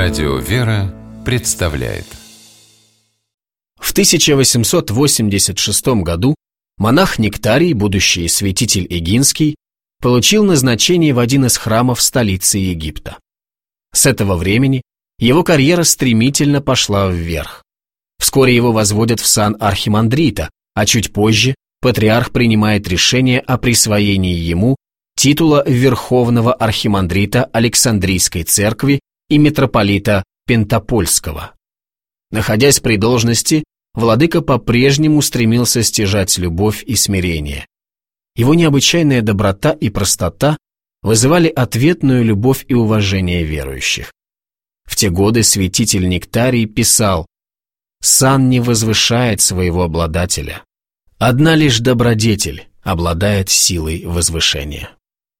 Радио «Вера» представляет. В 1886 году монах Нектарий, будущий святитель Эгинский, получил назначение в один из храмов столицы Египта. С этого времени его карьера стремительно пошла вверх. Вскоре его возводят в сан архимандрита, а чуть позже патриарх принимает решение о присвоении ему титула Верховного архимандрита Александрийской церкви и митрополита Пентапольского. Находясь при должности, владыка по-прежнему стремился стяжать любовь и смирение. Его необычайная доброта и простота вызывали ответную любовь и уважение верующих. В те годы святитель Нектарий писал: «Сан не возвышает своего обладателя. Одна лишь добродетель обладает силой возвышения».